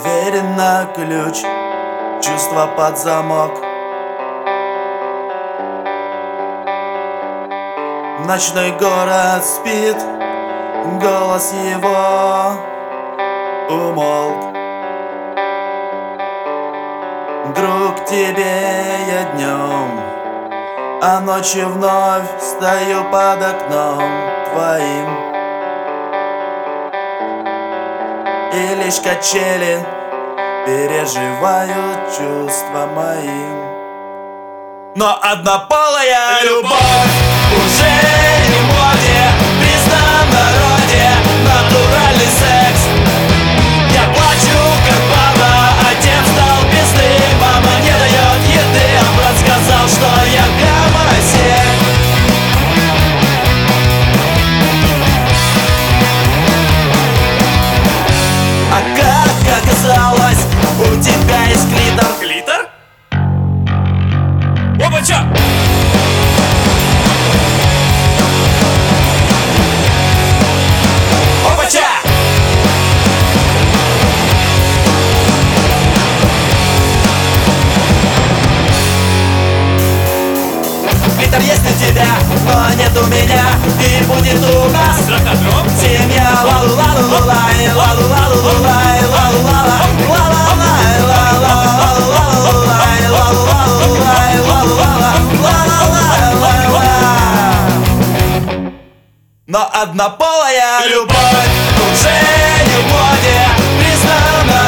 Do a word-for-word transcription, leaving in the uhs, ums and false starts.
Уверенно ключ, чувство под замок. Ночной город спит, голос его умолк. Друг, тебе я днем, а ночью вновь стою под окном твоим. И лишь качели переживают чувства моим. Но однополая любовь уже не в моде, в призном народе натуральный секс. Я плачу как баба, отец стал пизды, мама не дает еды, а брат сказал, что я гомосек. А как оказалось, у тебя есть клитор. Клитор? Опа-ча! Опа-ча! Клитор есть у тебя, но нет у меня, и будет у нас Страходром? семья. Ла-лу-ла-лу-лай, ла-лу-ла-лу-лай, ла-лу-ла-ла, ла-ла-лай, ла-ла-лай, ла-лу-ла-лу-лай, ла-лу-ла-ла, ла-ла-ла. Но однополая любовь уже не в моде, признана